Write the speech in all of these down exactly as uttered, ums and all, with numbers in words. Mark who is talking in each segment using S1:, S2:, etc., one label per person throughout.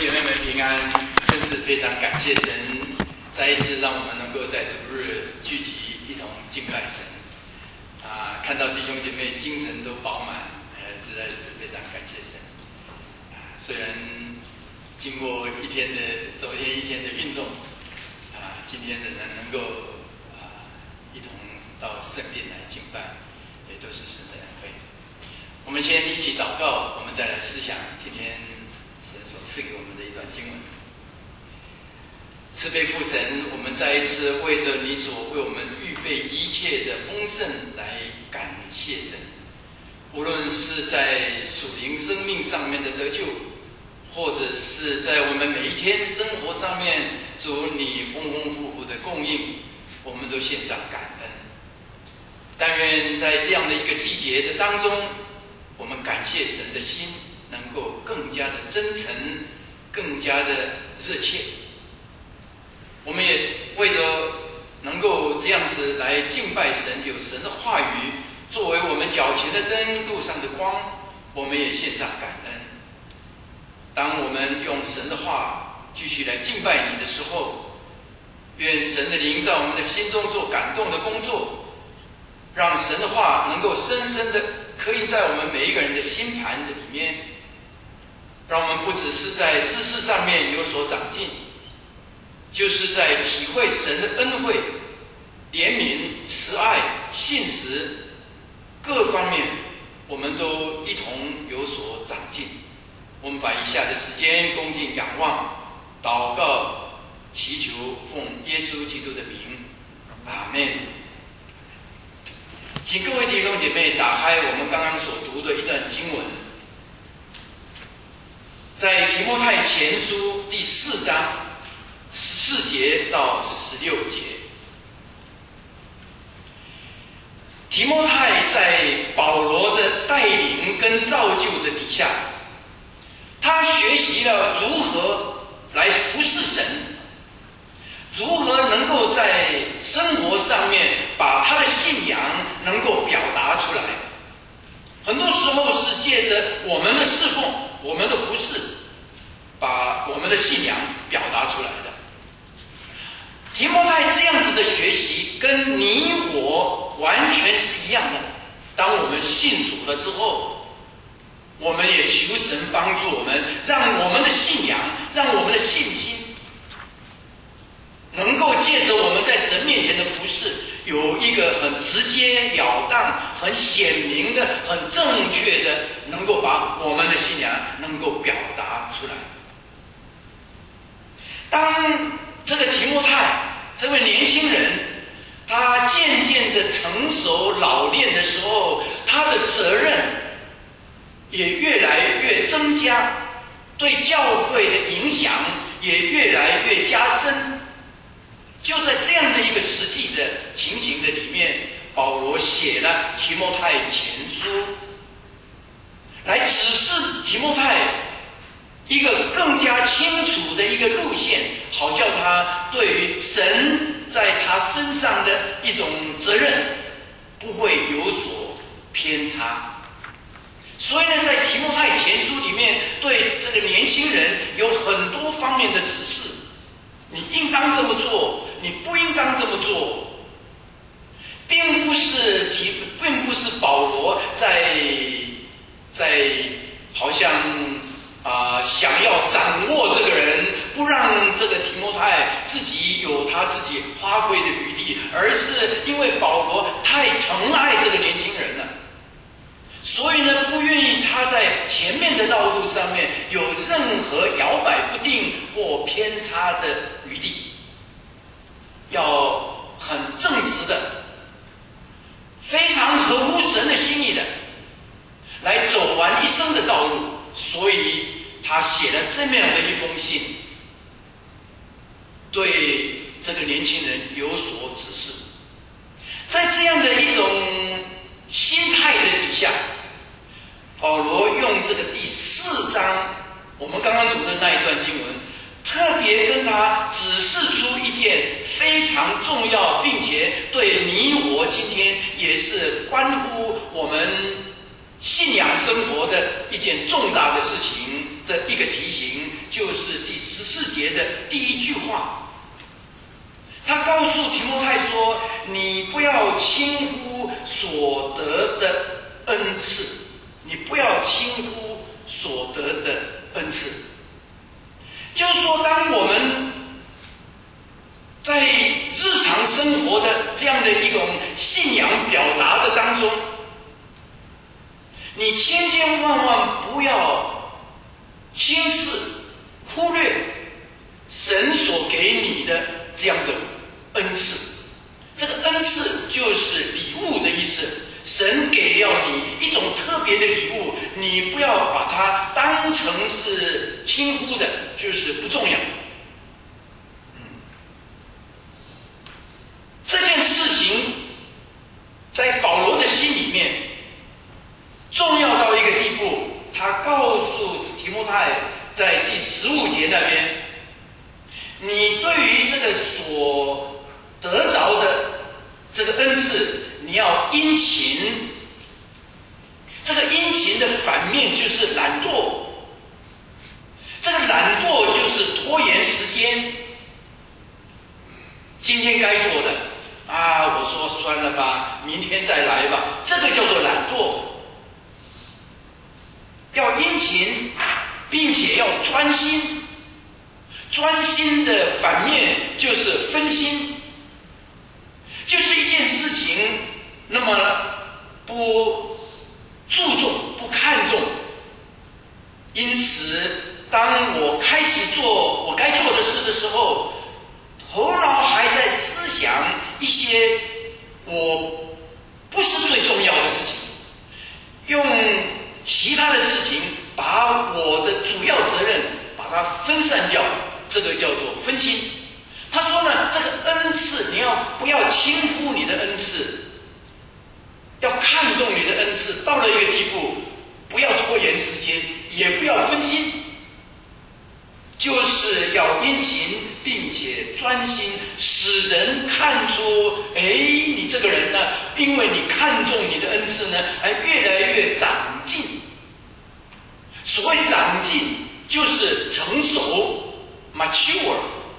S1: 姐妹们平安，真是非常感谢神，再一次让我们能够在主日聚集一同敬拜神。啊，看到弟兄姐妹精神都饱满，呃，实在是非常感谢神。啊，虽然经过一天的昨天一天的运动，啊，今天仍然能够啊一同到圣殿来敬拜，也都是神的恩惠。我们先一起祷告，我们再来思想今天神所赐给我们的一段经文。慈悲父神，我们再一次为着你所为我们预备一切的丰盛来感谢神。无论是在属灵生命上面的得救，或者是在我们每一天生活上面，主你丰丰富富的供应，我们都献上感恩。但愿在这样的一个季节的当中，我们感谢神的心能够更加的真诚，更加的热切。我们也为了能够这样子来敬拜神，有神的话语作为我们脚前的灯，路上的光，我们也献上感恩。当我们用神的话继续来敬拜你的时候，愿神的灵在我们的心中做感动的工作，让神的话能够深深的刻印在我们每一个人的心盘的里面，让我们不只是在知识上面有所长进，就是在体会神的恩惠、怜悯、慈爱、信实各方面，我们都一同有所长进。我们把以下的时间恭敬仰望、祷告、祈求，奉耶稣基督的名，阿们。请各位弟兄姐妹打开我们刚刚所读的一段经文，在提摩太前书第四章十四节到十六节。提摩太在保罗的带领跟造就的底下，他学习了如何来服侍神，如何能够在生活上面把他的信仰能够表达出来。很多时候是借着我们的侍奉、我们的服侍，把我们的信仰表达出来的。提摩太这样子的学习跟你我完全是一样的。当我们信主了之后，我们也求神帮助我们，让我们的信仰，让我们的信心能够借着我们在神面前的服事，有一个很直截了当、很显明的、很正确的，能够把我们的信仰能够表达出来。当这个提摩太这位年轻人，他渐渐的成熟老练的时候，他的责任也越来越增加，对教会的影响也越来越加深。就在这样的一个实际的情形的里面，保罗写了提摩太前书，来指示提摩太一个更加清楚的一个路线，好叫他对于神在他身上的一种责任不会有所偏差。所以呢，在提摩太前书里面，对这个年轻人有很多方面的指示，你应当这么做，你不应当这么做，并不是提，并不是保罗在在好像啊、呃、想要掌握这个人，不让这个提摩太自己有他自己发挥的余地，而是因为保罗太疼爱这个年轻人了，所以呢，不愿意他在前面的道路上面有任何摇摆不定或偏差的余地，要很正直的，非常合乎神的心意的来走完一生的道路。所以他写了这么样的一封信，对这个年轻人有所指示。在这样的一种心态的底下，保罗用这个第四章我们刚刚读的那一段经文，特别跟他指示出一件非常重要，并且对你我今天也是关乎我们信仰生活的一件重大的事情的一个提醒，就是节的第一句话，他告诉提摩太说：“你不要轻忽所得的恩赐，你不要轻忽所得的恩赐。”就是说，当我们在日常生活的这样的一种信仰表达的当中，你千千万万不要轻视、忽略神所给你的这样的恩赐。这个恩赐就是礼物的意思。神给了你一种特别的礼物，你不要把它当成是轻忽的，就是不重要。嗯，这件事情在保罗的心里面重要到一个地步，他告诉提摩太，在第十五节那边，你对于这个所得着的这个恩赐，你要殷勤。这个殷勤的反面就是懒惰，这个懒惰就是拖延时间。今天该做的啊，我说算了吧，明天再来吧，这个叫做懒惰。要殷勤，并且要专心。专心的反面就是分心，就是一件事情那么不注重、不看重。因此当我开始做我该做的事的时候，头脑还在思想一些我不是最重要的事情，用其他的事情把我的主要责任把它分散掉，这个叫做分心。他说呢，这个恩赐你要不要轻忽你的恩赐，要看重你的恩赐，到了一个地步，不要拖延时间，也不要分心，就是要殷勤并且专心，使人看出，哎，你这个人呢，因为你看重你的恩赐呢，而越来越长进。所谓长进，就是成熟 mature，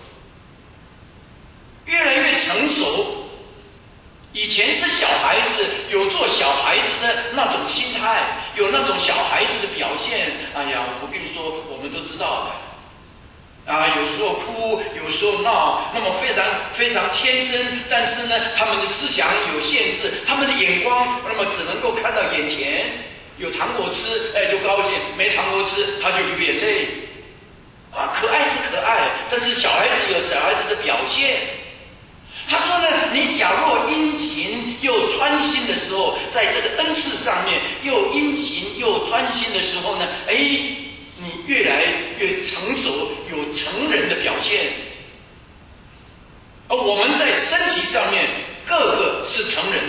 S1: 越来越成熟。以前是小孩子，有做小孩子的那种心态，有那种小孩子的表现。哎呀，我跟你说，我们都知道的。啊，有时候哭，有时候闹，那么非常非常天真，但是呢，他们的思想有限制，他们的眼光那么只能够看到眼前，有糖果吃，哎就高兴；没糖果吃，他就流眼泪。啊，可爱是可爱，但是小孩子有小孩子的表现。他说呢，你假若殷勤又专心的时候，在这个恩赐上面又殷勤又专心的时候呢，哎，你越来越成熟，有成人的表现。而我们在身体上面个个是成人，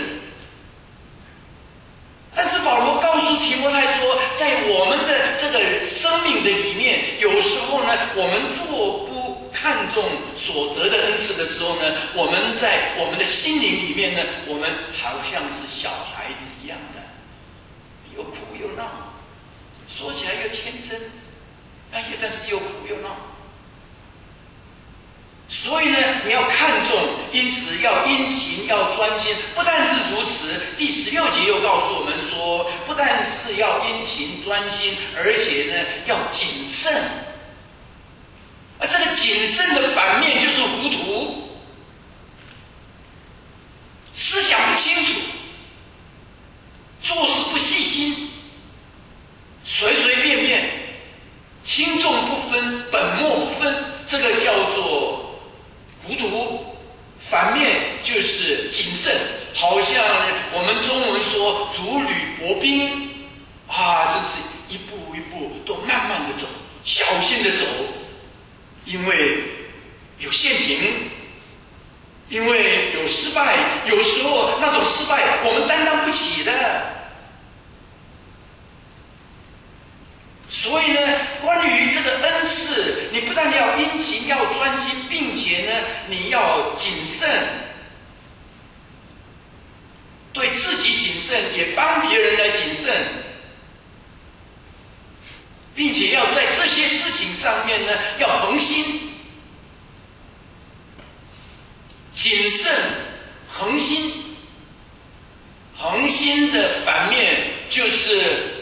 S1: 但是保罗告诉提摩太说，在我们的这个生命的里面，有时候呢，我们做不看重所得的恩赐的时候呢，我们在我们的心灵里面呢，我们好像是小孩子一样的，又哭又闹，说起来又天真，哎呀，但是又哭又闹。所以呢，你要看重，因此要殷勤，要专心。不但是如此，第十六节又告诉我们说，不但是要殷勤专心，而且呢，要谨慎。而这个谨慎的反面就是糊涂，思想不清楚，做事不细心，随随便便，轻重不分，本末不分，这个叫做糊涂。反面就是谨慎，好像我们中文说如履薄冰啊，真是一步一步都慢慢的走，小心的走，因为有陷阱，因为有失败，有时候那种失败我们担当不起的。所以呢，关于这个恩赐，你不但要殷勤，要专心，并且呢，你要谨慎，对自己谨慎，也帮别人来谨慎，并且要在这些事情上面呢，要恒心。 谨慎、恒心。恒心的反面就是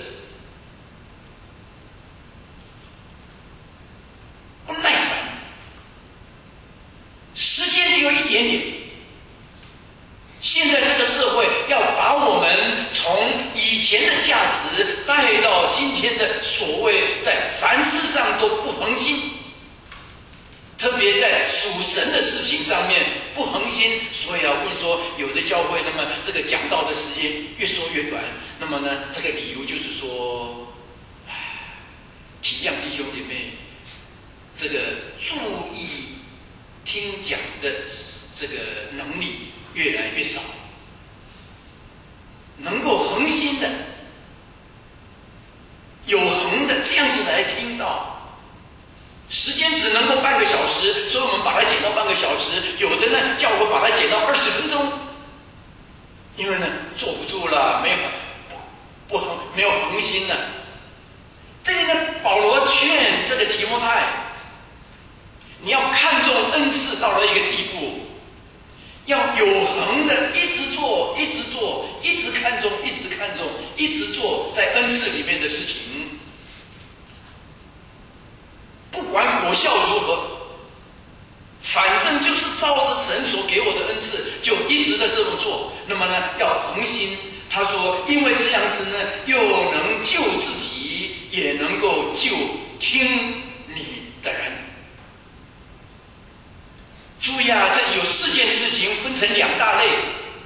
S1: 不耐烦，时间只有一点点。现在这个社会要把我们从以前的价值带到今天的所谓在凡事上都不恒心，特别在属神的事情上面不恒心，所以啊，我跟你说，有的教会，那么这个讲道的时间越说越短，那么呢，这个理由就是说，体谅弟兄姐妹，这个注意听讲的这个能力越来越少，能够恒心的、有恒的这样子来听到。时间只能够半个小时，所以我们把它减到半个小时。有的呢，叫我把它减到二十分钟，因为呢，坐不住了，没有不不没有恒心了。这里呢，保罗劝这个提摩太，你要看重恩赐到了一个地步，要有恒的一直做，一直做，一直看重，一直看重，一直做在恩赐里面的事情。不管果效如何，反正就是照着神所给我的恩赐，就一直的这么做。那么呢，要恒心。他说，因为这样子呢，又能救自己，也能够救听你的人。注意啊，这里有四件事情分成两大类，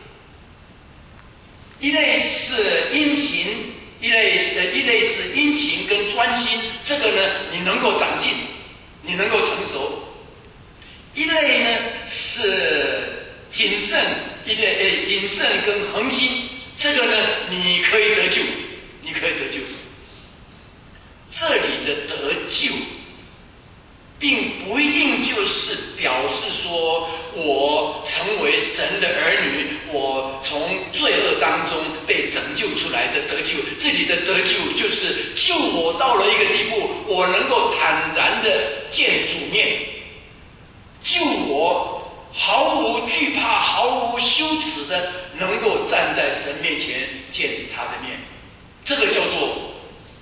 S1: 一类是殷勤。一类是一类是殷勤跟专心，这个呢你能够长进，你能够成熟。一类呢是谨慎，一类诶谨慎跟恒心，这个呢你可以得救，你可以得救。这里的得救，并不一定就是表示说我成为神的儿女，我从罪恶当中被拯救出来的得救。这里的得救就是救我到了一个地步，我能够坦然的见主面，救我毫无惧怕、毫无羞耻的能够站在神面前见他的面。这个叫做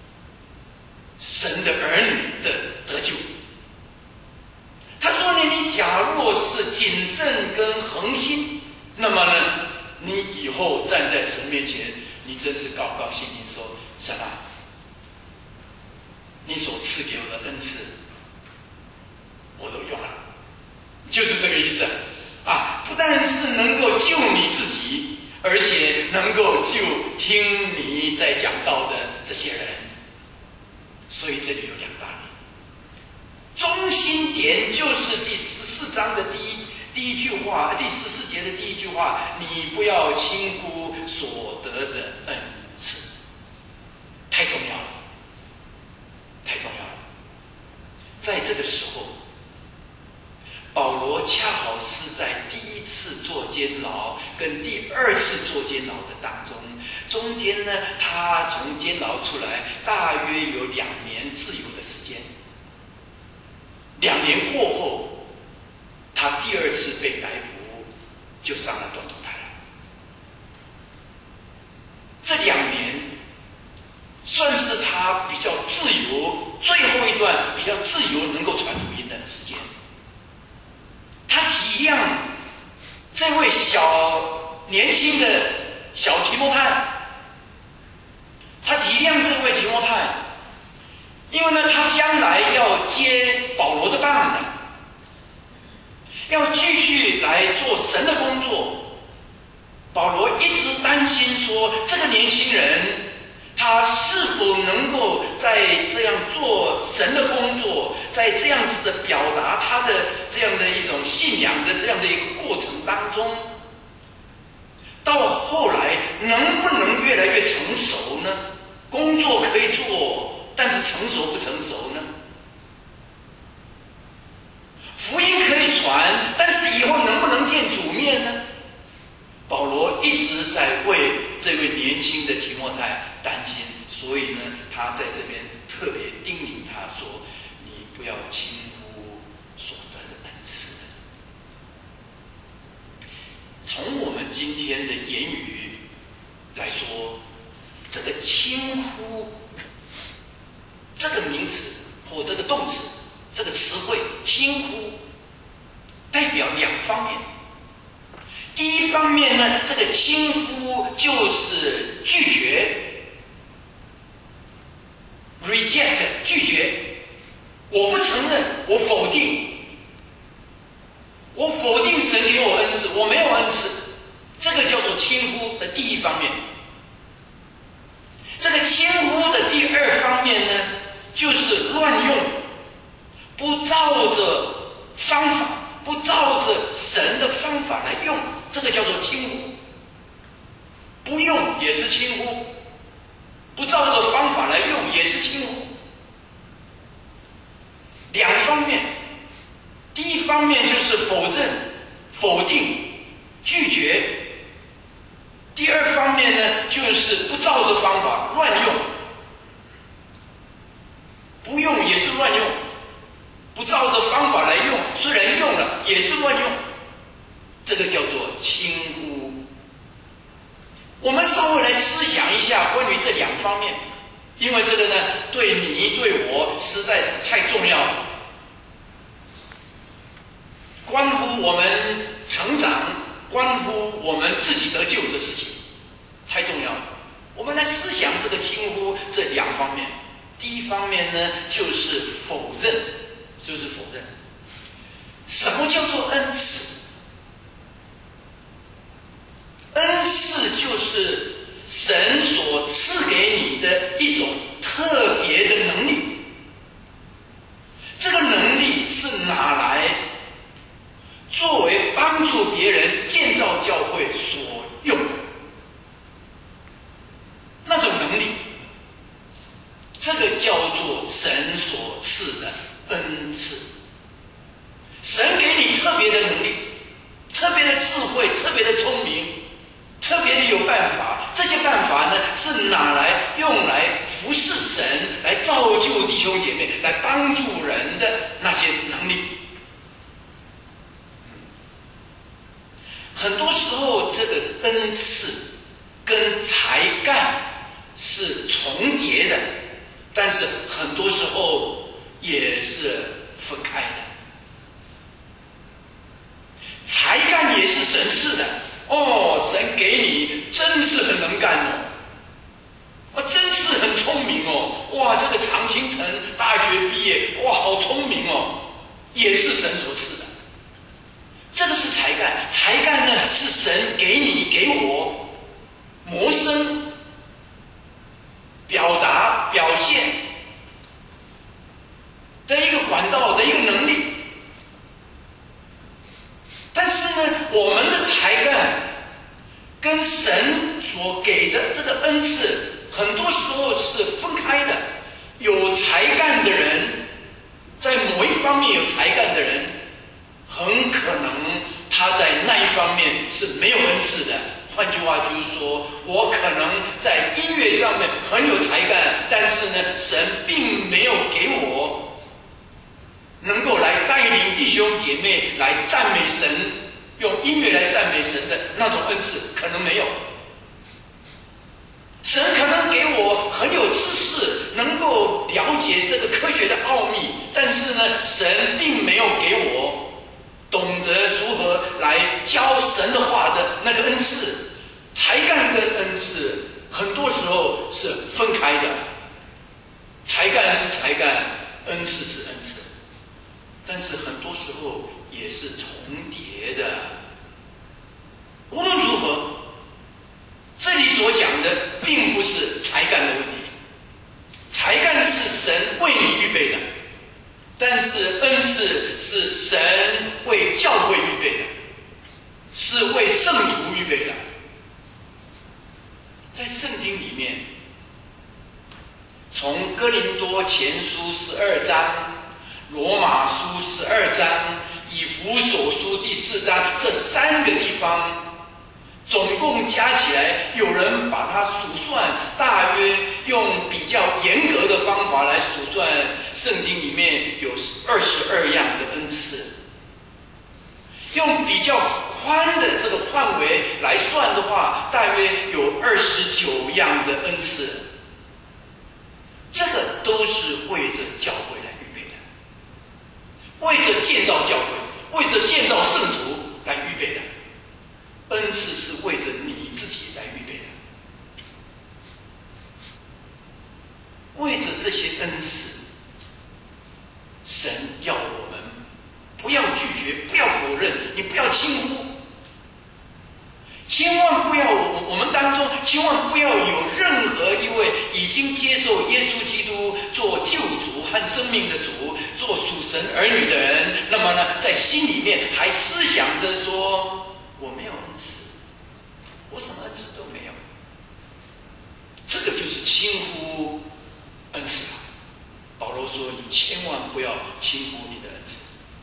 S1: 神的儿女的得救。他说呢，你假若是谨慎跟恒心，那么呢，你以后站在神面前，你真是高高兴兴说：神啊，你所赐给我的恩赐，我都用了，就是这个意思啊！不但是能够救你自己，而且能够救听你在讲道的这些人。所以这里有两大类。中心点就是第十四章的第一第一句话，第十四节的第一句话：你不要轻忽所得的恩赐，太重要了，太重要了。在这个时候，保罗恰好是在第一次做监牢跟第二次做监牢的当中，中间呢，他从监牢出来，大约有两年自由的时间。两年过后，他第二次被逮捕，就上了断头台了。这两年算是他比较自由，最后一段比较自由能够传福音的时间。他体谅这位小年轻的小提摩太，他体谅这位提摩太，因为呢，他将来要接保罗的棒的，要继续来做神的工作。保罗一直担心说，这个年轻人他是否能够在这样做神的工作，在这样子的表达他的这样的一种信仰的这样的一个过程当中，到后来能不能越来越成熟呢？工作可以做，但是成熟不成熟呢？福音可以传，但是以后能不能见主面呢？保罗一直在为这位年轻的提摩太担心，所以呢，他在这边特别叮咛他说：“你不要轻忽所得的恩赐。” 今天的言语来说，这个轻忽这个名词或这个动词，这个词汇轻忽，代表两方面。第一方面呢，这个轻忽就是拒绝 reject 拒绝，我不承认，我否定，我否定神给我恩赐，我没有恩赐，这个叫做轻忽的第一方面。这个轻忽的第二方面呢，就是乱用，不照着方法，不照着神的方法来用，这个叫做轻忽。不用也是轻忽，不照着方法来用也是轻忽。两方面，第一方面就是否认、否定、拒绝；第二方面呢，就是不照着方法乱用。不用也是乱用，不照着方法来用，虽然用了也是乱用，这个叫做轻忽。我们稍微来思想一下关于这两方面，因为这个呢，对你对我实在是太重要了，关乎我们成长，关乎我们自己得救的事情，太重要了。我们来思想这个轻忽这两方面。第一方面呢，就是否认，就是否认。什么叫做恩赐？恩赐就是神所赐给你的一种特别的能力。这个能力是拿来作为帮助别人建造教会所用的那种能力，这个叫做神所赐的恩赐。神给你特别的能力，特别的智慧，特别的聪明，特别的有办法。这些办法呢，是拿来用来服侍神，来造就弟兄姐妹，来帮助人的那些能力。很多时候这个恩赐跟才干是重叠的，但是很多时候也是分开的。才干也是神赐的哦，神给你真是很能干哦，啊，真是很聪明哦，哇，这个常青藤大学毕业，哇，好聪明哦，也是神所赐的。这个是才干，才干呢是神给你给我谋生、表达、表现的一个管道的一个能力。但是呢，我们的才干跟神所给的这个恩赐，很多时候是分开的。有才干的人，在某一方面有才干的人，很可能他在那一方面是没有恩赐的。换句话就是说，我可能在音乐上面很有才干，但是呢，神并没有给我能够来带领弟兄姐妹来赞美神，用音乐来赞美神的那种恩赐可能没有。神可能给我很有知识，能够了解这个科学的奥秘，但是呢，神并没有给我懂得如何来教神的话的那个恩赐。才干跟恩赐很多时候是分开的，才干是才干，恩赐是恩赐，但是很多时候也是重叠的。无论如何，这里所讲的并不是才干的问题，才干是神为你预备的，但是恩赐是神为教会预备的，是为圣徒预备的。在圣经里面，从哥林多前书十二章、罗马书十二章、以弗所书第四章这三个地方，总共加起来，有人把它数算，大约用比较严格的方法来数算，圣经里面有二十二样的恩赐。用比较宽的这个范围来算的话，大约有二十九样的恩赐。这个都是为着教会来预备的，为着建造教会，为着建造圣徒来预备的。恩赐是为着你自己来预备的，为着这些恩赐，神要我们不要拒绝，不要否认，你不要轻忽，千万不要我们当中千万不要有任何一位已经接受耶稣基督做救主和生命的主，做属神儿女的人，那么呢，在心里面还思想着说我没有恩赐，我什么恩赐都没有，这个就是轻忽恩赐了。保罗说你千万不要轻忽你的恩赐。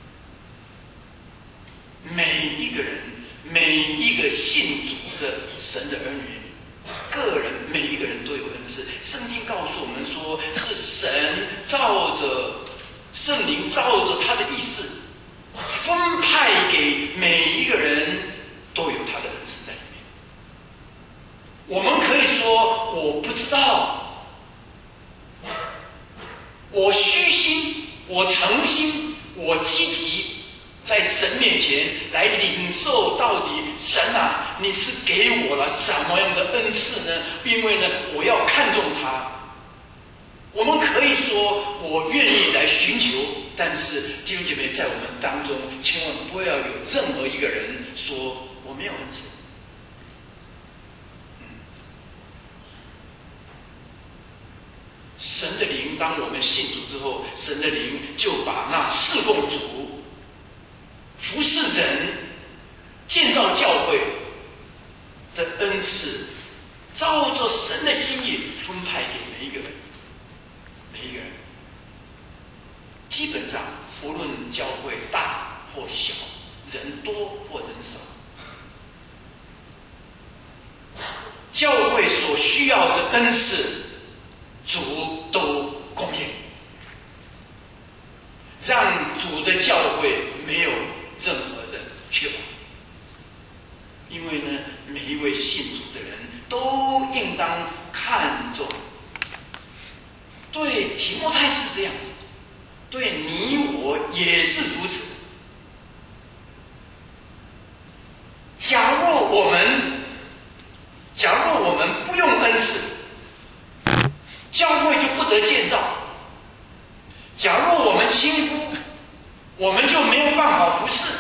S1: 每一个人，每一个信主的神的儿女，个人每一个人都有恩赐。圣经告诉我们说，是神照着圣灵照着他的意思分派给每一个人，都有他的恩赐在里面。我们可以说我不知道，我虚心，我诚心，我积极，在神面前来领受到底神啊，你是给我了什么样的恩赐呢？因为呢，我要看重他。我们可以说我愿意来寻求，但是弟兄姐妹，在我们当中千万不要有任何一个人说我没有恩赐。神的灵，当我们信主之后，神的灵就把那侍奉主、服侍人、建造教会的恩赐，照着神的心意分派给每一个人。每一个人，基本上无论教会大或小，人多或人少，教会所需要的恩赐，主都供应，让主的教会没有任何的缺乏。因为呢，每一位信主的人都应当看重。对提摩太是这样子，对你我也是如此。假若我们，假若我们不用恩赐，教会就不得建造；假若我们轻忽，我们就没有办法服侍。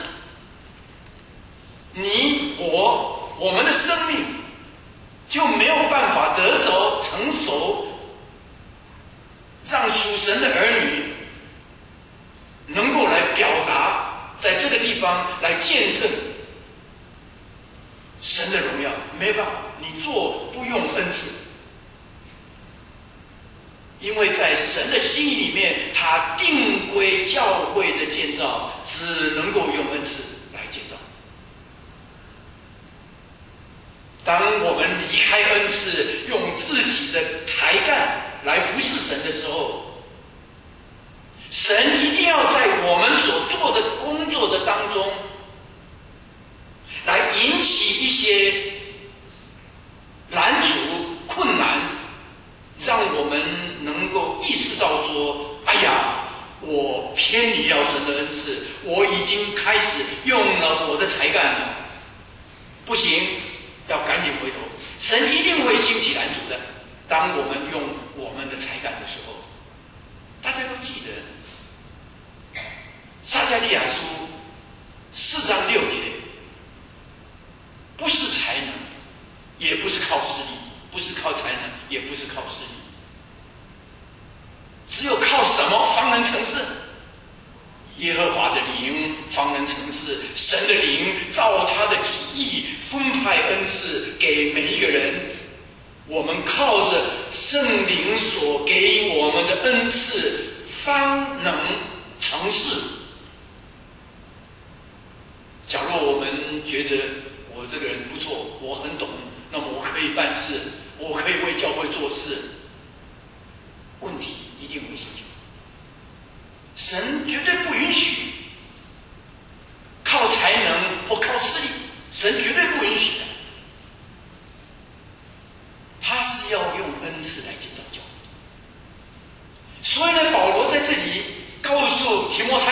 S1: 你我，我们的生命就没有办法得着成熟，让属神的儿女能够来表达，在这个地方来见证神的荣耀。没办法，你做不用恩赐，因为在神的心意里面，他定规教会的建造只能够用恩赐来建造。当我们离开恩赐，用自己的才干来服侍神的时候，神一定要在我们所做的工作的当中，来引起一些拦阻、困难，让我们能够意识到说：哎呀，我偏离了神的恩赐，我已经开始用了我的才干了，不行，要赶紧回头。神一定会兴起拦阻的。当我们用我们的才干的时候，大家都记得撒迦利亚书四章六节，不是才能，也不是靠势力，不是靠才能，也不是靠势力，只有靠什么方能成事？耶和华的灵方能成事。神的灵照他的旨意分派恩赐给每一个人，我们靠着圣灵所给我们的恩赐方能成事。假如我们觉得我这个人不错，我很懂，那么我可以办事，我可以为教会做事，问题一定会兴起。神绝对不允许靠才能或靠势力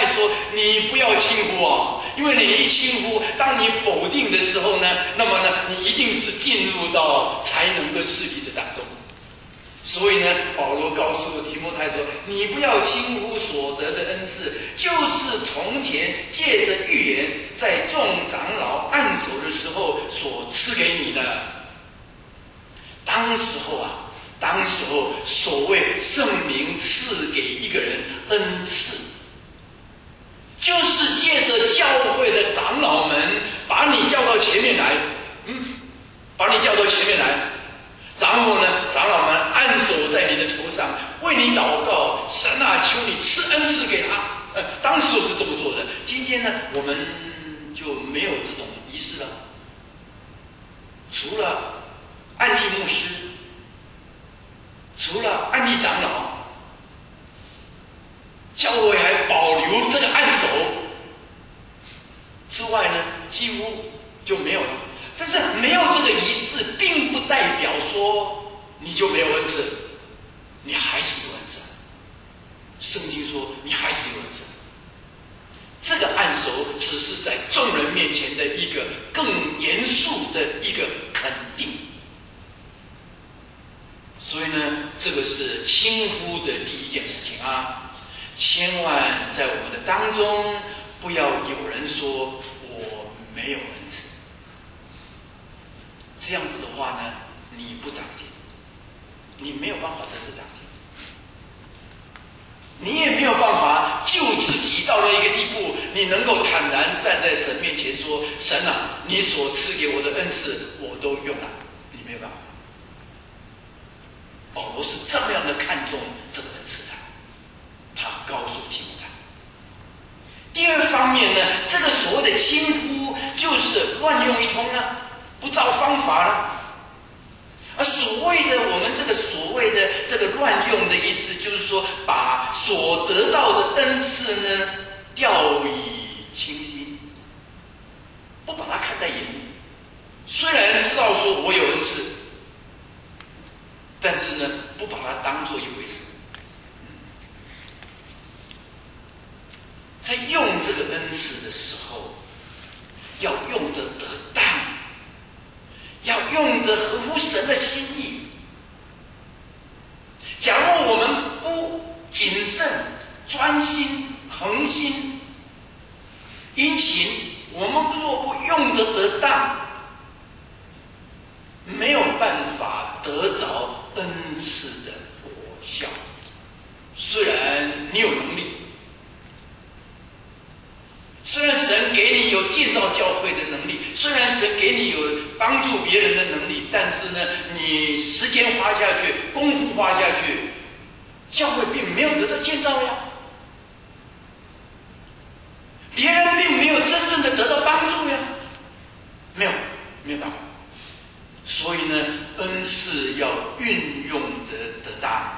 S1: 太说：“你不要轻忽啊，因为你一轻忽，当你否定的时候呢，那么呢，你一定是进入到才能跟势力的当中。所以呢，保罗告诉提摩太说：你不要轻忽所得的恩赐，就是从前借着预言，在众长老按手的时候所赐给你的。当时候啊，当时候所谓圣灵赐给一个人恩赐，就是借着教会的长老们把你叫到前面来，嗯，把你叫到前面来。然后呢，长老们按手在你的头上，为你祷告，神啊，求你赐恩赐给他。呃，当时我是这么做的。今天呢，我们就没有这种仪式了。除了按立牧师，除了按立长老，教会还保留这个按手之外呢，几乎就没有了。但是没有这个仪式，并不代表说你就没有恩赐，你还是有恩赐。圣经说你还是有恩赐。这个按手只是在众人面前的一个更严肃的一个肯定。所以呢，这个是轻忽的第一件事情啊！千万在我们的当中，不要有人说我没有恩赐。这样子的话呢，你不长进，你没有办法在这长进，你也没有办法救自己到了一个地步，你能够坦然站在神面前说：神啊，你所赐给我的恩赐我都用了。你没有办法。保罗是这么样的看重这个恩赐的，他告诉提摩太。第二方面呢，这个所谓的轻忽就是乱用一通呢，不照方法了。而所谓的我们这个所谓的这个乱用的意思，就是说把所得到的恩赐呢掉以轻心，不把它看在眼里。虽然知道说我有恩赐，但是呢不把它当作一回事。在用这个恩赐的时候，要用得得当，要用得合乎神的心意。假如我们不谨慎、专心、恒心、殷勤，我们若不用得得当，没有办法得着恩赐的果效。虽然你有能力，虽然神给你有建造教会的能力，虽然神给你有帮助别人的能力，但是呢，你时间花下去，功夫花下去，教会并没有得到建造呀，别人并没有真正的得到帮助呀，没有，没有办法。所以呢，恩赐要运用的得当。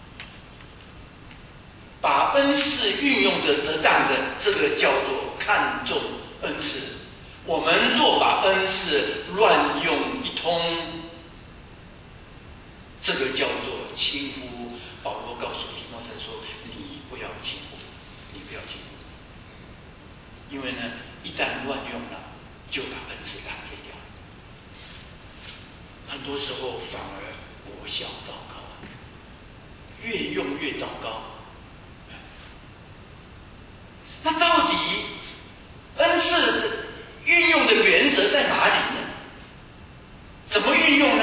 S1: 把恩赐运用的得当的，这个叫做看重恩赐。我们若把恩赐乱用一通，这个叫做轻忽。保罗告诉提摩太说：你不要轻忽，你不要轻忽，因为呢，一旦乱用了，就把恩赐浪费掉。很多时候反而果效糟糕，越用越糟糕。那到底恩赐运用的原则在哪里呢？怎么运用呢？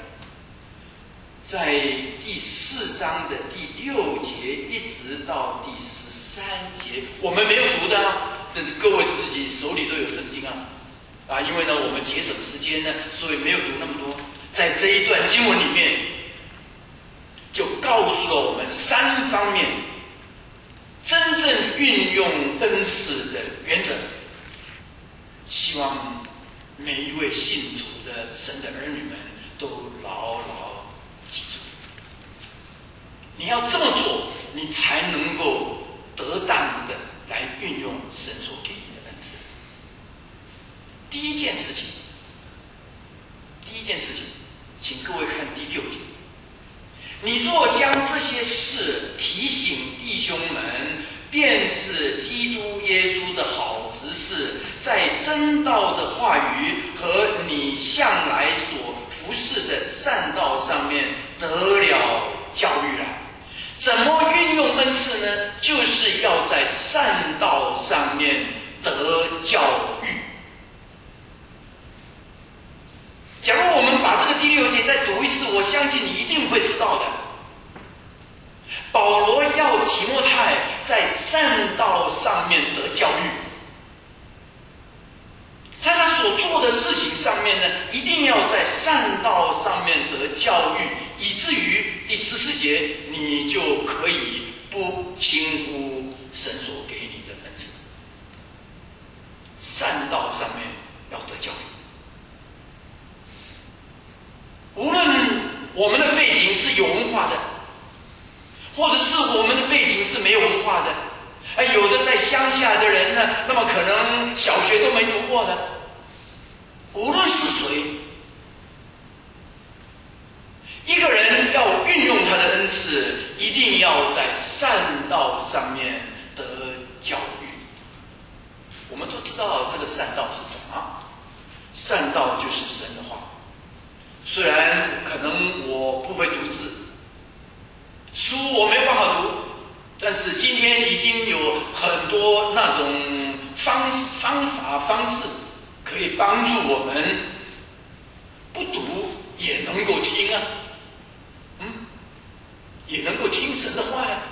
S1: 在第四章的第六节一直到第十三节，我们没有读的啊，但是各位自己手里都有圣经啊，啊，因为呢我们节省时间呢，所以没有读那么多。在这一段经文里面，就告诉了我们三方面真正运用恩赐的原则，希望每一位信主的神的儿女们都牢牢记住。你要这么做，你才能够得当的来运用神所给你的恩赐。第一件事情，第一件事情，请各位看第六节。你若将这些事提醒弟兄们， 便是基督耶稣的好执事，在真道的话语和你向来所服侍的善道上面得了教育了。怎么运用恩赐呢？就是要在善道上面得教育。假如我们把这个第六节再读一次，我相信你一定会知道的。保罗要提摩太在善道上面得教育，在他所做的事情上面呢，一定要在善道上面得教育，以至于第十四节你就可以不轻忽神所给你的恩赐。善道上面要得教育，无论我们的背景是有文化的，或者是我们的背景是没有文化的，哎，有的在乡下的人呢，那么可能小学都没读过的。无论是谁，一个人要运用他的恩赐，一定要在善道上面得教育。我们都知道这个善道是什么？善道就是神的话。虽然可能我不会读字，书我没办法读，但是今天已经有很多那种方方法方式，可以帮助我们不读也能够听啊，嗯，也能够听神的话呀。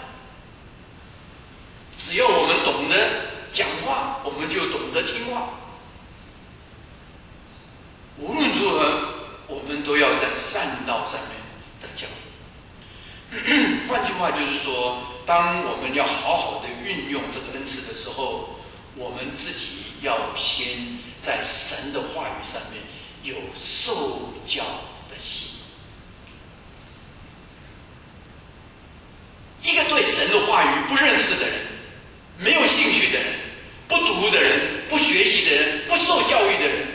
S1: 只要我们懂得讲话，我们就懂得听话。无论如何，我们都要在善道上面得教育。换句话就是说，当我们要好好的运用这个恩赐的时候，我们自己要先在神的话语上面有受教的心。一个对神的话语不认识的人，没有兴趣的人，不读的人，不学习的人，不受教育的人，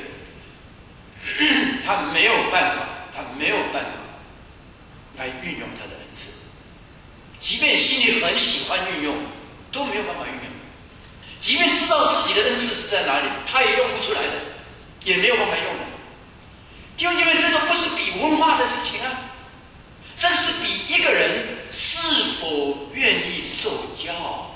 S1: 他没有办法，他没有办法来运用他的恩赐。即便心里很喜欢运用，都没有办法运用。即便知道自己的恩赐是在哪里，他也用不出来的，也没有办法用的。弟兄姐妹，这个不是比文化的事情啊，这是比一个人是否愿意受教。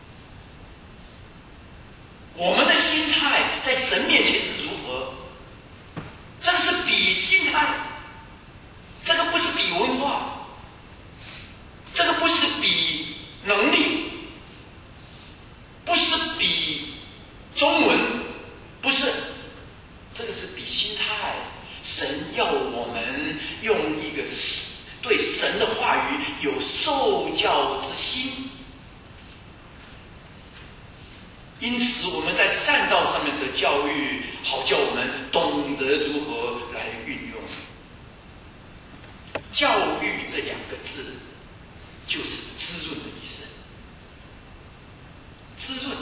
S1: 我们的心态在神面前是如何，这个是比心态，这个不是比文化，这个不是比能力，不是比中文，不是，这个是比心态。神要我们用一个对神的话语有受教之心，因此我们在善道上面的教育，好叫我们懂得如何来运用。教育这两个字就是滋润的意思，滋润，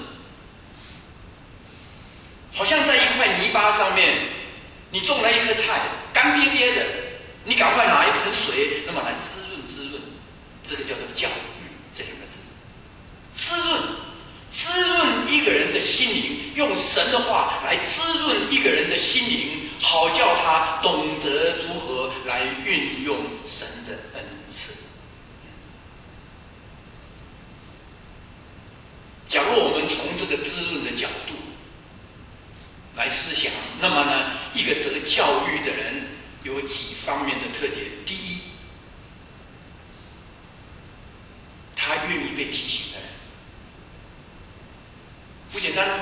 S1: 好像在一块泥巴上面，你种了一棵菜，干瘪瘪的，你赶快拿一盆水，那么来滋润滋润，这个叫做教育这两个字。滋润，滋润一个人的心灵，用神的话来滋润一个人的心灵，好叫他懂得如何来运用神的恩赐。假如我们从这个滋润的角度来思想，那么呢，一个得教育的人有几方面的特点。第一，他愿意被提醒的人，不简单吗？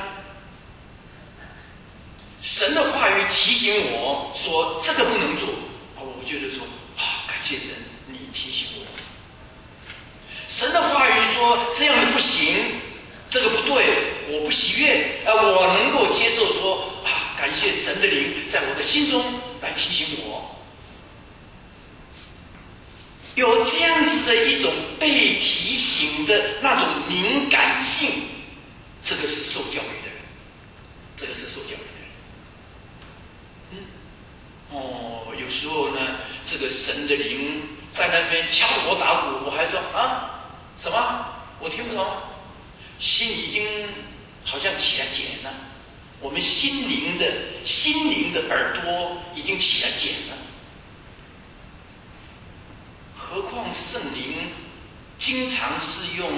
S1: 神的话语提醒我说这个不能做，我觉得说啊，感谢神，你提醒我。神的话语说这样的不行，这个不对，我不喜悦，呃，我能够接受说啊，感谢神的灵在我的心中来提醒我。有这样子的一种被提醒的那种敏感性，这个是受教育的人，这个是受教育的人。嗯，哦，有时候呢，这个神的灵在那边敲锣打鼓，我还说啊，什么？我听不懂。 心已经好像起了茧了，我们心灵的心灵的耳朵已经起了茧了，何况圣灵经常是用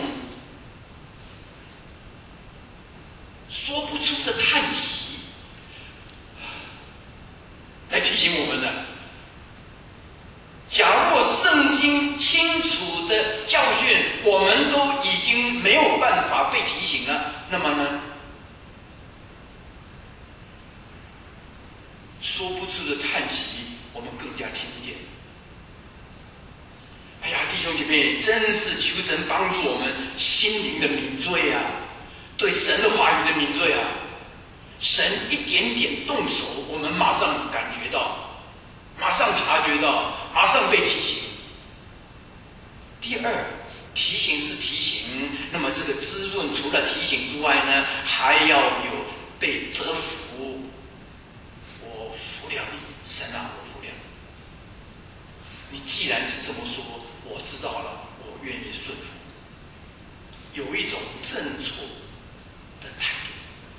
S1: 说不出的叹息来提醒我们的。假若圣经清楚的教训我们都已经没有办法被提醒了，那么呢，说不出的叹息我们更加听不见。哎呀，弟兄姐妹，真是求神帮助我们心灵的敏锐啊，对神的话语的敏锐啊。神一点点动手，我们马上感觉到，马上察觉到，马上被提醒。第二，提醒是提醒，那么这个滋润除了提醒之外呢，还要有被折服。我服了你，神啊，我服了你。你既然是这么说，我知道了，我愿意顺服。有一种正错的态度。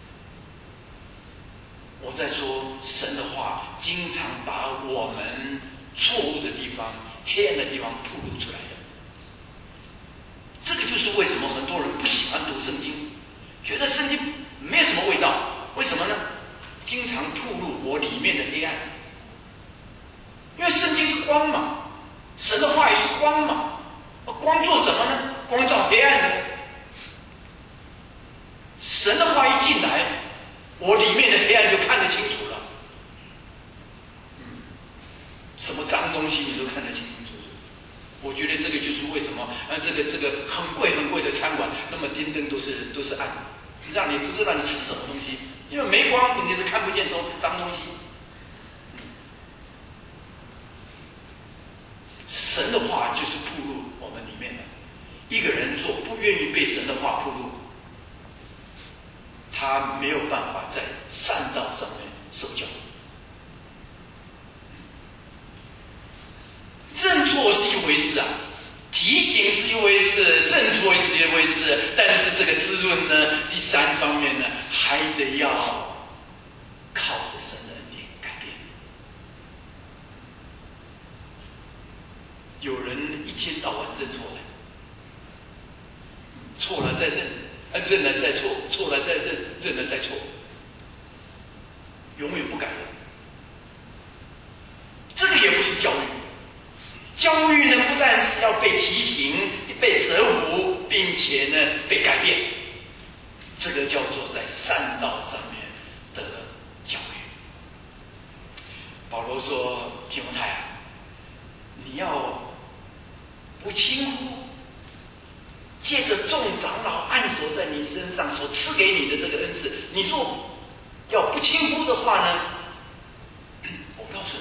S1: 我在说神的话，经常把我们错误的地方、黑暗的地方暴露出来的。这个就是为什么很多人不喜欢读圣经，觉得圣经没有什么味道。为什么呢？经常暴露我里面的黑暗。因为圣经是光嘛，神的话语是光嘛，光做什么呢？光照黑暗的。神的话一进来，我里面的黑暗就看得清楚了。嗯，什么脏东西你都看得清清楚楚。我觉得这个就是为什么啊，这个这个很贵很贵的餐馆，那么天灯都是都是暗，让你不知道你吃什么东西，因为没光，你是看不见东脏东西。嗯，神的话就是暴露我们里面的。一个人若不愿意被神的话暴露，他没有办法在善道上面受教。认错是一回事啊，提醒是一回事，认错是一回事，但是这个滋润呢，第三方面呢，还得要靠着神的恩典改变。有人一天到晚认错了，错了再认，啊，认了再错，错了再认，认了再错，永远不改了。这个也不是教育。教育呢，不但是要被提醒、被折服，并且呢被改变，这个叫做在善道上面的教育。保罗说：“提摩太啊，你要不轻忽借着众长老按手在你身上所赐给你的这个恩赐，你若要不轻忽的话呢，我告诉你。”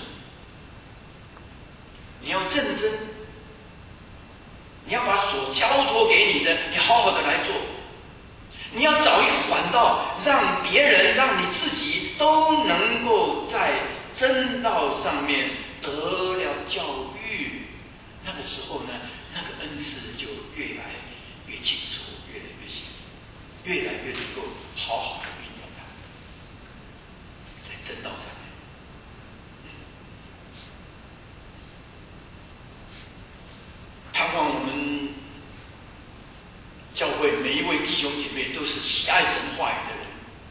S1: 你要认真，你要把所交托给你的，你好好的来做。你要找一个管道，让别人、让你自己都能够在真道上面得了教育。那个时候呢，那个恩赐就越来越清楚，越来越显，越来越能够好好的运用它，在真道上面。盼望我们教会每一位弟兄姐妹都是喜爱神话语的人。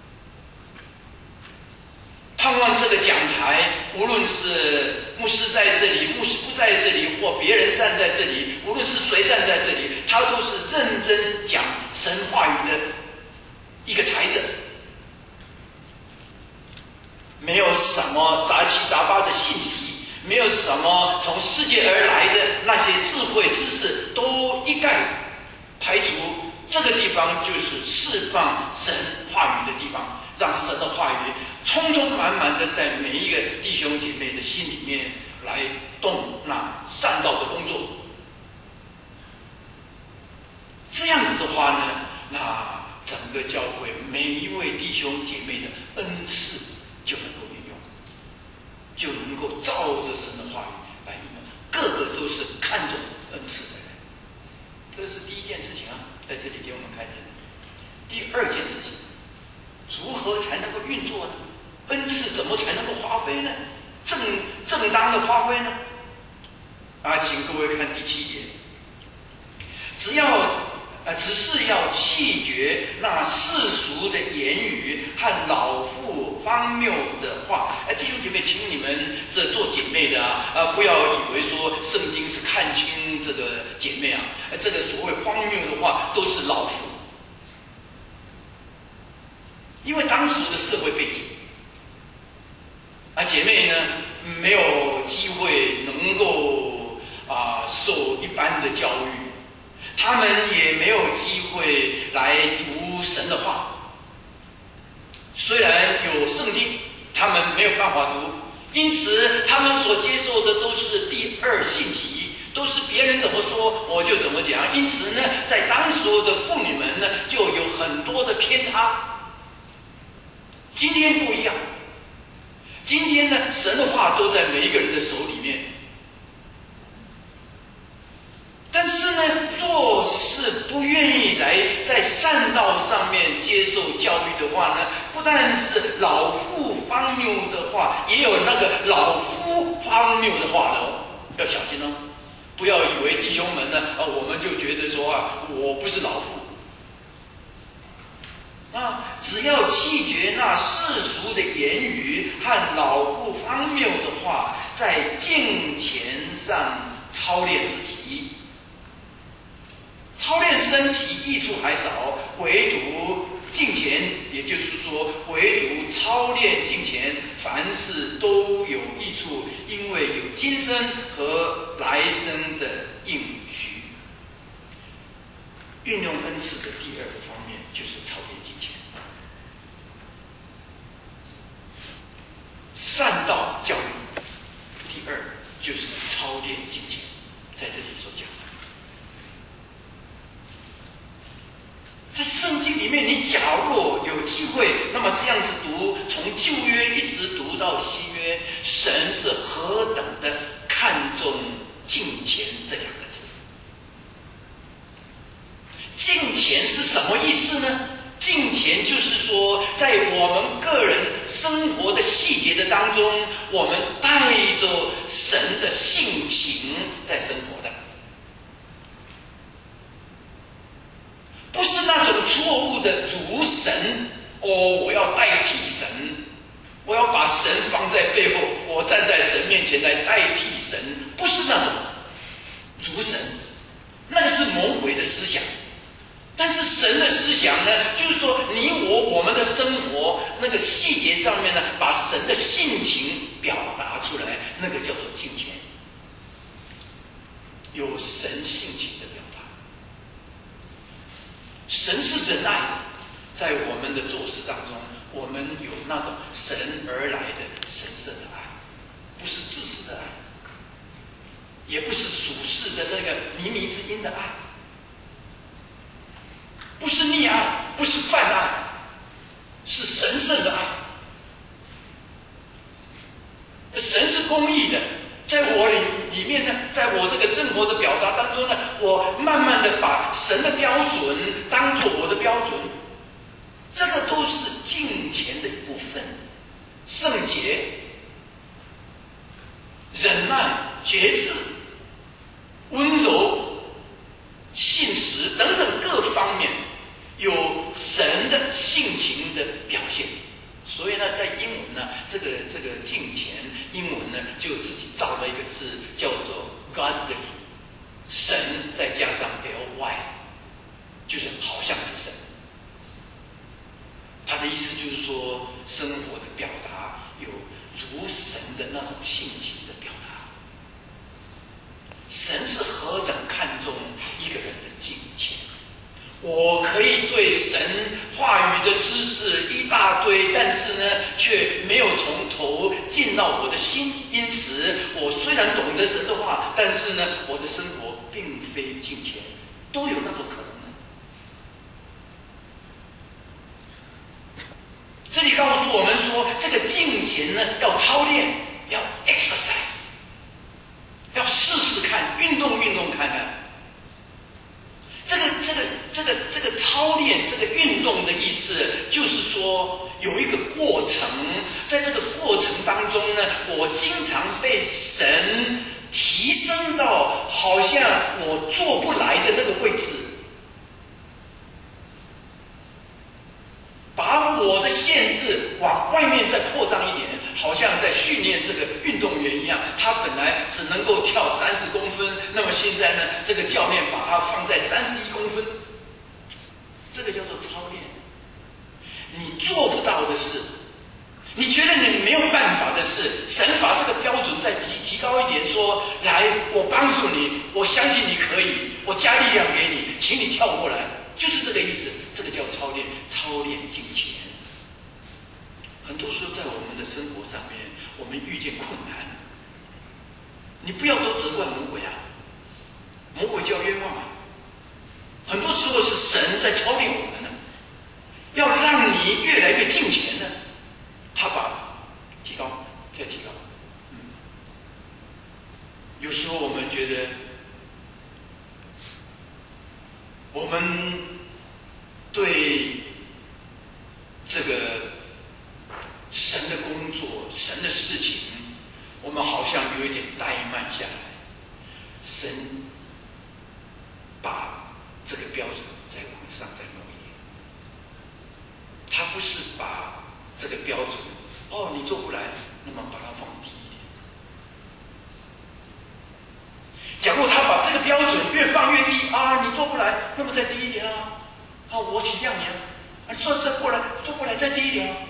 S1: 盼望这个讲台，无论是牧师在这里，牧师不在这里，或别人站在这里，无论是谁站在这里，他都是认真讲神话语的一个台子，没有什么杂七杂八的信息。没有什么从世界而来的那些智慧知识都一概排除，这个地方就是释放神话语的地方，让神的话语充充满满的在每一个弟兄姐妹的心里面来动那善道的工作。这样子的话呢，那整个教会每一位弟兄姐妹的恩赐就能够就能够照着神的话语来运用，个个都是看重恩赐的人。这是第一件事情啊，在这里给我们看见。 第二件事情，如何才能够运作呢？恩赐怎么才能够发挥呢？正正当的发挥呢？啊，请各位看第七节，只要。呃，只是要弃绝那世俗的言语和老妇荒谬的话。哎，弟兄姐妹，请你们这做姐妹的啊，啊，不要以为说圣经是看清这个姐妹啊，这个所谓荒谬的话都是老妇，因为当时的社会背景，啊，姐妹呢没有机会能够啊受一般的教育。他们也没有机会来读神的话，虽然有圣经，他们没有办法读，因此他们所接受的都是第二信息，都是别人怎么说我就怎么讲。因此呢，在当时的妇女们呢，就有很多的偏差。今天不一样，今天呢，神的话都在每一个人的手里面。但是呢，若是不愿意来在善道上面接受教育的话呢，不但是老妇荒谬的话，也有那个老夫荒谬的话喽，要小心哦！不要以为弟兄们呢，啊，我们就觉得说啊，我不是老妇啊，只要弃绝那世俗的言语和老妇荒谬的话，在敬虔上操练自己。操练身体益处还少，唯独敬虔，也就是说，唯独操练敬虔，凡事都有益处，因为有今生和来生的应许。运用恩赐的第二个方面就是操练敬虔，善道教育。第二就是操练敬虔，在这里所讲。在圣经里面，你假若有机会，那么这样子读，从旧约一直读到新约，神是何等的看重敬虔这两个字。敬虔是什么意思呢？敬虔就是说，在我们个人生活的细节的当中，我们带着神的性情在生活的。不是那种错误的如神哦，我要代替神，我要把神放在背后，我站在神面前来代替神，不是那种如神，那个是魔鬼的思想。但是神的思想呢，就是说你我我们的生活那个细节上面呢，把神的性情表达出来，那个叫做敬虔，有神性情的表达。神是仁爱，在我们的做事当中，我们有那种神而来的神圣的爱，不是自私的爱，也不是属世的那个靡靡之音的爱，不是溺爱，不是泛爱，是神圣的爱。神是公义的，在我里里面呢，在我这个生活的表达当中呢，我慢慢的把神的标准当作我的标准，这个都是敬虔的一部分。圣洁、忍耐、节制、温柔、信实等等各方面，有神的性情的表现。所以呢，在英文呢，这个这个敬虔，英文呢就自己造了一个字，叫做 godly， 神再加上 ly， 就是好像是神。他的意思就是说，生活的表达有如神的那种性情的表达。神是何等看重一个人的敬虔。我可以对神话语的知识一大堆，但是呢，却没有从头进到我的心。因此，我虽然懂得神的话，但是呢，我的生活并非敬虔，都有那种可能的。这里告诉我们说，这个敬虔呢，要操练，要 exercise， 要试试看，运动运动看看。这个这个这个这个操练这个运动的意思，就是说有一个过程，在这个过程当中呢，我经常被神提升到好像我做不来的那个位置，把我的限制往外面再扩张一点，好像在训练这个运动员一样。他本来只能够跳三十公分，那么现在呢，这个教练把它放在三十一公分，这个叫做操练。你做不到的事，你觉得你没有办法的事，神把这个标准再提提高一点，说来，我帮助你，我相信你可以，我加力量给你，请你跳过来，就是这个意思。这个叫操练，操练金钱。很多时候在我们的生活上面，我们遇见困难，你不要都责怪魔鬼啊，魔鬼叫冤枉啊。很多时候是神在操练我们呢，要让你越来越敬虔呢。他把提高，再提高。嗯，有时候我们觉得，我们对这个神的工作、神的事情，我们好像有一点怠慢下来。神把这个标准再往上再弄一点，他不是把这个标准，哦，你做不来，那么把它放低一点。假如他把这个标准越放越低啊，你做不来，那么再低一点啊，啊，我体谅你啊，啊，做这过来，做过来再低一点啊。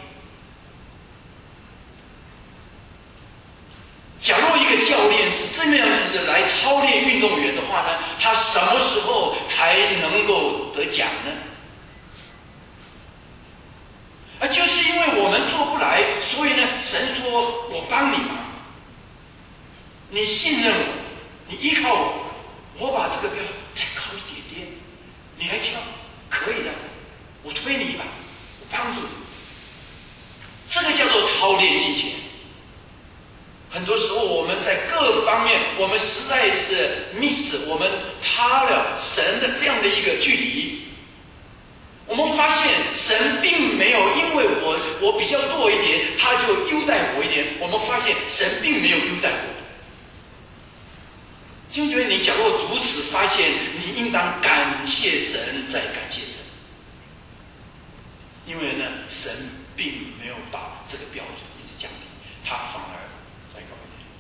S1: 假如一个教练是这么样子的来操练运动员的话呢，他什么时候才能够得奖呢？啊，就是因为我们做不来，所以呢，神说我帮你忙，你信任我，你依靠我，我把这个标再高一点点，你来跳，可以的，我推你一把，我帮助你。这个叫做操练金钱。很多时候我们在各方面，我们实在是 miss， 我们差了神的这样的一个距离。我们发现神并没有因为我我比较弱一点，他就优待我一点。我们发现神并没有优待我。就觉得你假如如此发现，你应当感谢神，再感谢神，因为呢，神并没有把这个标准一直降低，他反而再高一点。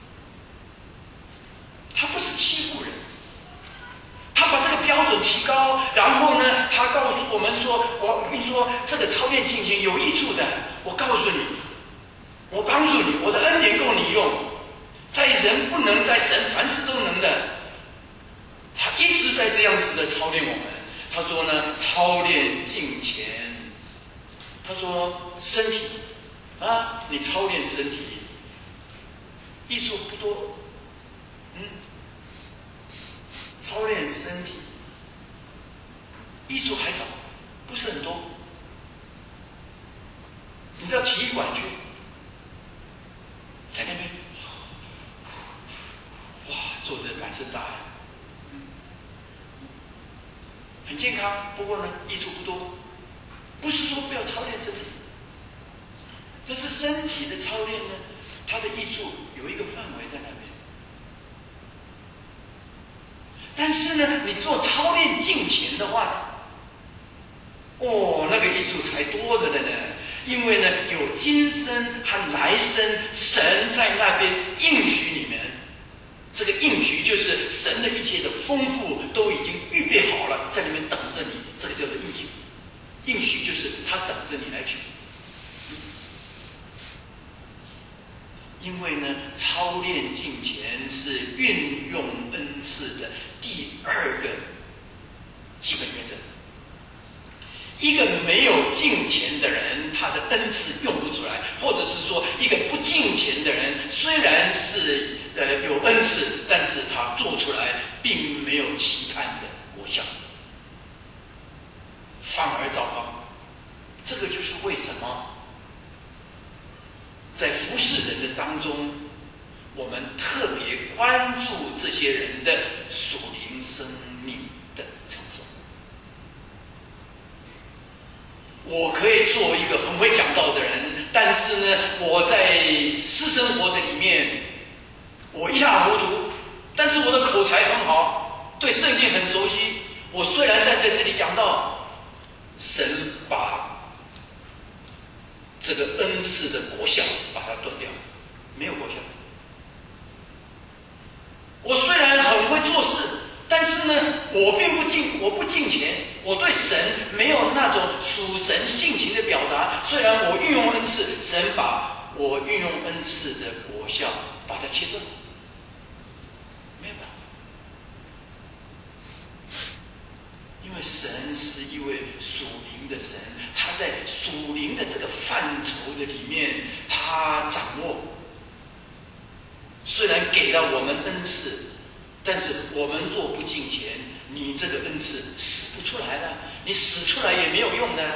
S1: 他不是欺负人。他把这个标准提高，然后呢，他告诉我们说：“我跟你说，这个操练金钱有益处的。我告诉你，我帮助你，我的恩典够你用。在人不能，在神凡事都能的。”他一直在这样子的操练我们。他说呢，操练金钱。他说身体啊，你操练身体，益处不多，嗯。操练身体，益处还少，不是很多。你到体育馆去，在那边，哇，做得满身大汗，嗯，很健康。不过呢，益处不多。不是说不要操练身体，但是身体的操练呢，它的益处有一个范围在那边。但是呢，你做操练金钱的话，哦，那个益处才多着的呢。因为呢，有今生和来生，神在那边应许你们。这个应许就是神的一切的丰富都已经预备好了，在里面等着你。这个叫做应许。应许就是他等着你来取。因为呢，操练金钱是运用恩赐的第二个基本原则。一个没有金钱的人，他的恩赐用不出来；或者是说，一个不金钱的人，虽然是呃有恩赐，但是他做出来并没有期盼的果效，反而糟糕。这个就是为什么在服侍人的当中，我们特别关注这些人的属灵生命的成熟。 我可以做一个很会讲道的人，但是呢，我在私生活的里面，我一塌糊涂，但是我的口才很好，对圣经很熟悉。我虽然在这里讲到，神把这个恩赐的果效把它断掉，没有果效。我虽然很会做事，但是呢，我并不敬，我不敬虔，我对神没有那种属神性情的表达。虽然我运用恩赐，神把我运用恩赐的果效把它切断，没有办法。因为神是一位属灵的神，他在属灵的这个范畴的里面，他掌握。虽然给了我们恩赐，但是我们若不敬虔，你这个恩赐使不出来的，你使出来也没有用的。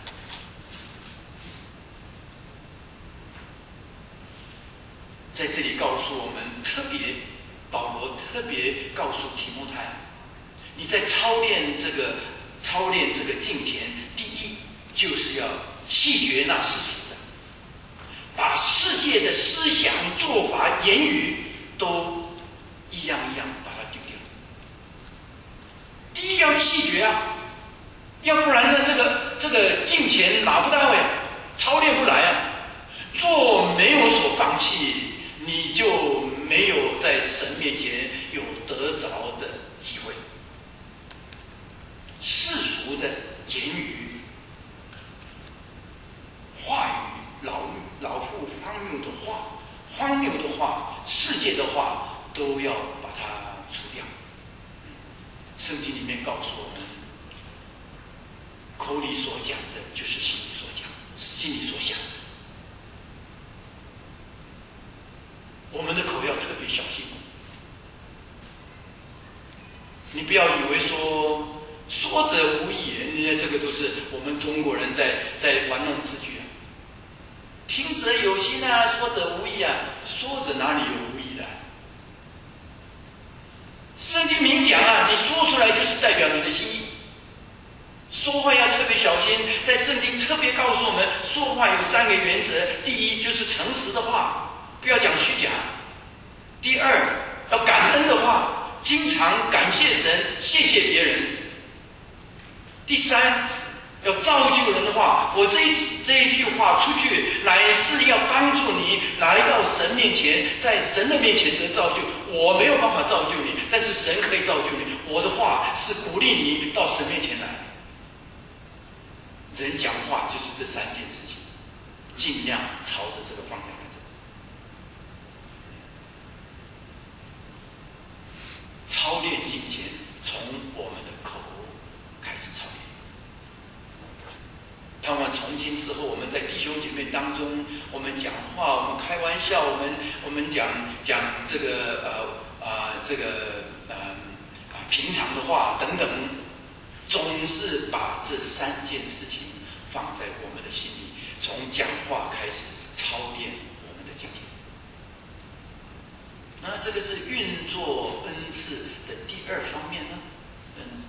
S1: 在这里告诉我们，特别保罗特别告诉提摩太，你在操练这个操练这个敬虔，第一就是要弃绝那世俗的，把世界的思想、做法、言语都一样一样把它丢掉。第一要弃绝啊，要不然呢，这个这个敬虔拿不到呀，操练不来啊。若没有所放弃，你就没有在神面前有得着的机会。世俗的言语、话语、老老妇荒谬的话、荒谬的话、世界的话，都要把它除掉。圣经里面告诉我们，口里所讲的就是心里所讲，心里所想的。我们的口要特别小心。你不要以为说说者无意，人家这个都是我们中国人在在玩弄字句啊。听者有心啊，说者无意啊，说者哪里有无意的？圣经明讲啊，你说出来就是代表你的心意。说话要特别小心，在圣经特别告诉我们，说话有三个原则：第一，就是诚实的话，不要讲虚假；第二，要感恩的话，经常感谢神，谢谢别人；第三，要造就人的话，我这一这一句话出去，乃是要帮助你来到神面前，在神的面前得造就。我没有办法造就你，但是神可以造就你。我的话是鼓励你到神面前来。人讲话就是这三件事情，尽量朝着这个方向来走。操练敬虔，从我们的口开始操练。盼望从今之后，我们在弟兄姐妹当中，我们讲话，我们开玩笑，我们我们讲讲这个呃啊、呃、这个呃啊平常的话等等，总是把这三件事情放在我们的心里，从讲话开始操练我们的敬虔。那这个是运作恩赐的第二方面呢，恩赐。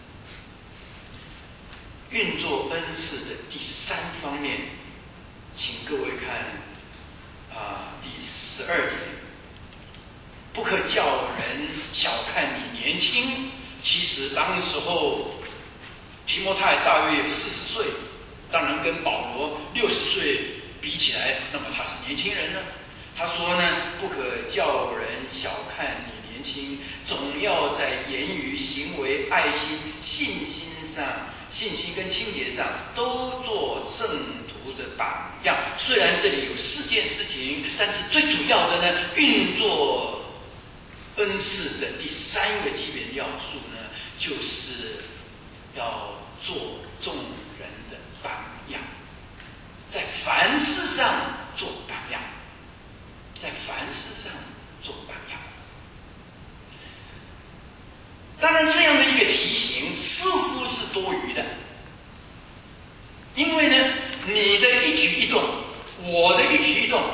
S1: 运作恩赐的第三方面，请各位看啊、呃、第十二节，不可叫人小看你年轻。其实当时候提摩太大约有四十岁，当然跟保罗六十岁比起来，那么他是年轻人呢。他说呢，不可叫人小看你年轻，总要在言语、行为、爱心、信心上。信心跟清洁上都做圣徒的榜样。虽然这里有四件事情，但是最主要的呢，运作恩赐的第三个基本要素呢，就是要做众人的榜样，在凡事上做榜样，在凡事上做榜样。当然，这样的一个提醒似乎是多余的，因为呢，你的一举一动，我的一举一动，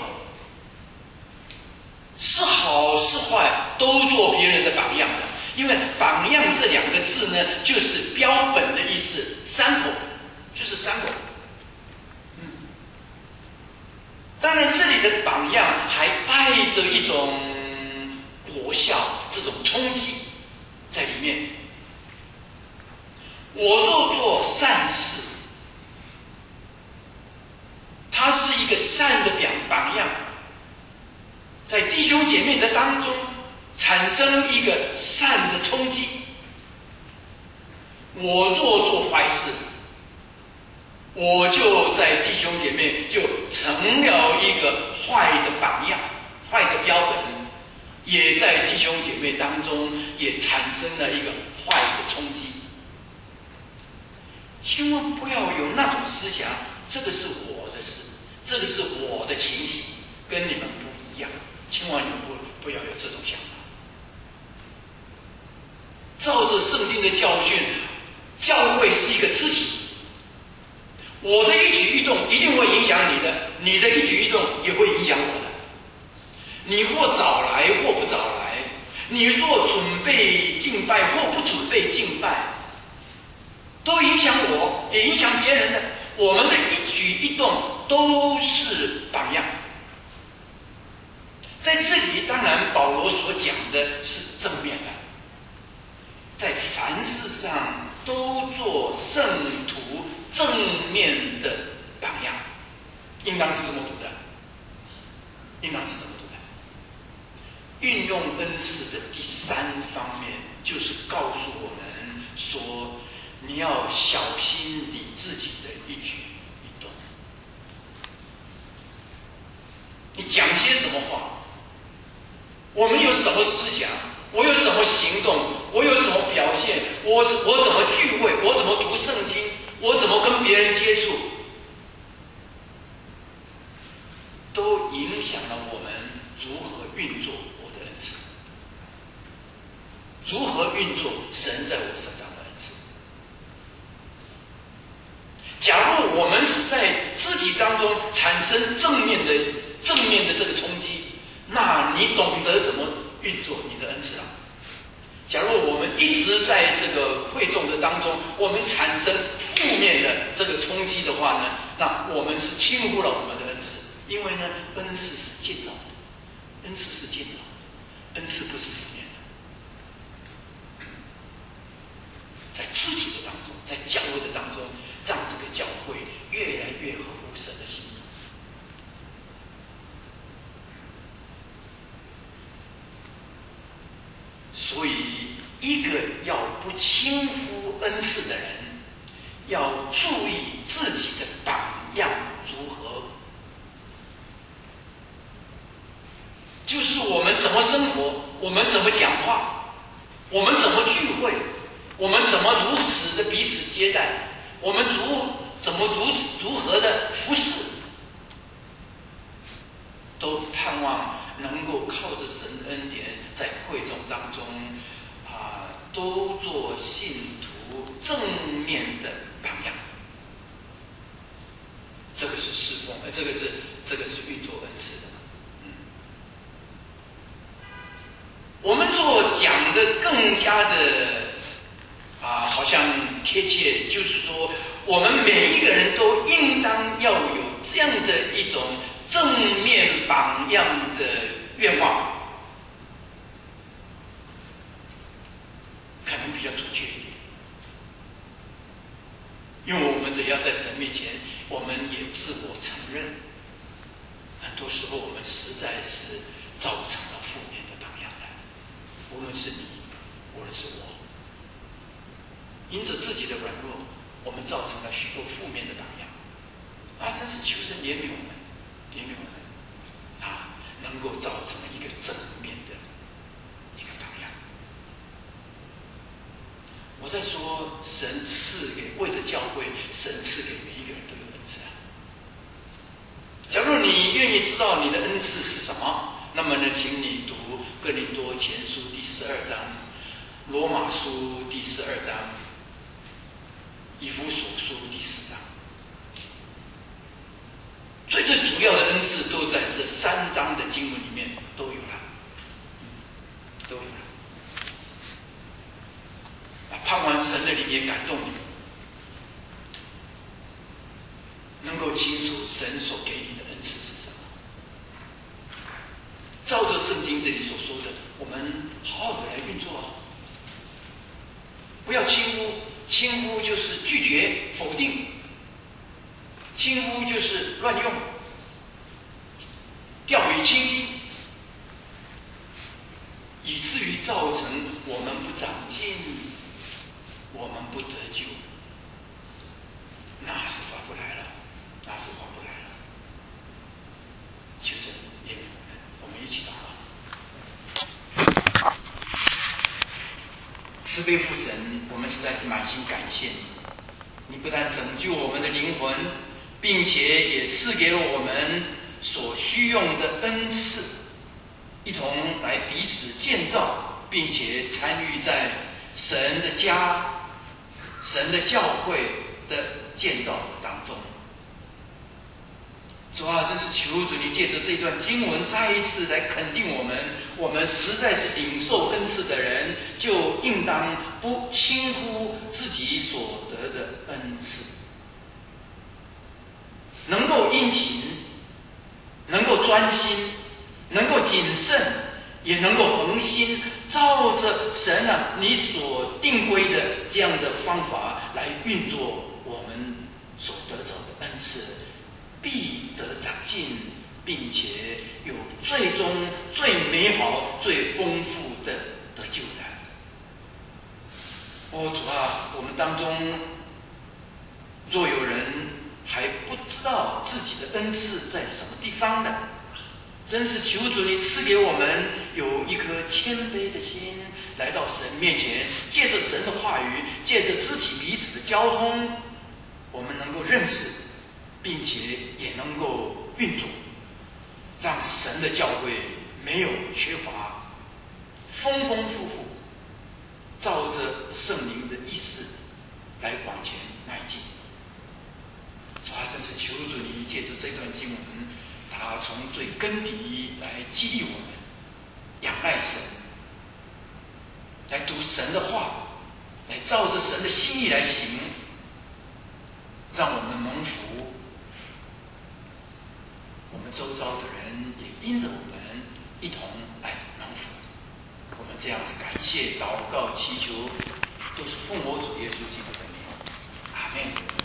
S1: 是好是坏，都做别人的榜样的。因为榜样这两个字呢，就是标本的意思，sample，就是 sample。 当然，这里的榜样还带着一种果效，这种冲击在里面。我若做善事，它是一个善的表榜样，在弟兄姐妹的当中产生一个善的冲击。我若做坏事，我就在弟兄姐妹就成了一个坏的榜样，坏的标本，也在弟兄姐妹当中也产生了一个坏的冲击。千万不要有那种思想，这个是我的事，这个是我的情形，跟你们不一样。千万不不要有这种想法。照着圣经的教训，教会是一个肢体。我的一举一动一定会影响你的，你的一举一动也会影响我的。你或早来或不早来，你若准备敬拜或不准备敬拜，都影响我，也影响别人的。我们的一举一动都是榜样。在这里，当然保罗所讲的是正面的，在凡事上都做圣徒正面的榜样，应当是这么读的，应当是这么读的。运用恩赐的第三方面，就是告诉我们说，你要小心你自己的一举一动。你讲些什么话？我们有什么思想？我有什么行动？我有什么表现？我我怎么聚会？我怎么读圣经？我怎么跟别人接触？都影响了我们如何运作我的恩赐，如何运作神在我身上的恩赐。假如我们是在肢体当中产生正面的正面的这个冲击，那你懂得怎么运作你的恩赐啊？假如我们一直在这个会众的当中，我们产生负面的这个冲击的话呢，那我们是轻忽了我们的恩赐。因为呢，恩赐是建造的，恩赐是建造的，恩赐不是负面的。在肢体的当中，在教会的当中，让这个教会越来越合乎神的心意。所以，一个要不轻忽恩赐的人，要注意自己的榜样如何。就是我们怎么生活，我们怎么讲话，我们怎么聚会，我们怎么如此的彼此接待，我们如怎么如此如何的服侍，都盼望能够靠着神的恩典，在会众当中啊，都做信徒正面的榜样。这个是侍奉，这个是这个是运作恩赐的。嗯，我们若讲的更加的啊，好像贴切，就是说，我们每一个人都应当要有这样的一种正面榜样的愿望，可能比较准确一点。因为我们得要在神面前，我们也自我承认，很多时候我们实在是造成了负面的榜样来，无论是你，无论是我，因着自己的软弱，我们造成了许多负面的榜样。啊，真是求神怜悯我们，怜悯我们，啊，能够造成一个正面的一个榜样。我在说，神赐给为着教会，神赐给每一个人都有恩赐啊。假如你愿意知道你的恩赐是什么，那么呢，请你读哥林多前书第十二章、罗马书第十二章、以弗所书第四章。最最主要的恩赐都在这三章的经文里面都有了，都有了。盼望神的灵也感动你，能够清楚神所给你的恩赐是什么。 着圣经这里所说的，我们好好的来运作啊！不要轻忽，轻忽就是拒绝、否定，轻忽就是乱用，掉以轻心，以至于造成我们不长进，我们不得救，那是划不来了，那是划不来了。求神怜悯我们，我们一起祷告。慈悲父神，我们实在是满心感谢你，你不但拯救我们的灵魂，并且也赐给了我们所需用的恩赐，一同来彼此建造，并且参与在神的家、神的教会的建造当中。主啊，真是求主你借着这段经文再一次来肯定我们，我们实在是领受恩赐的人，就应当不轻忽自己所得的恩赐，能够殷勤，能够专心，能够谨慎，也能够恒心，照着神啊你所定规的这样的方法来运作我们所得着的恩赐，必得长进，并且有最终最美好、最丰富的得救的。哦，主啊，我们当中若有人还不知道自己的恩赐在什么地方呢？真是求主你赐给我们有一颗谦卑的心，来到神面前，借着神的话语，借着肢体彼此的交通，我们能够认识，并且也能够运作，让神的教会没有缺乏，丰丰富富，照着圣灵的意思来往前迈进。主啊，真是求主你借着这段经文，他从最根底来激励我们仰赖神，来读神的话，来照着神的心意来行，让我们蒙福，我们周遭的人也因着我们一同来蒙福。我们这样子感谢、祷告、祈求，都是奉我主耶稣基督的名，阿们。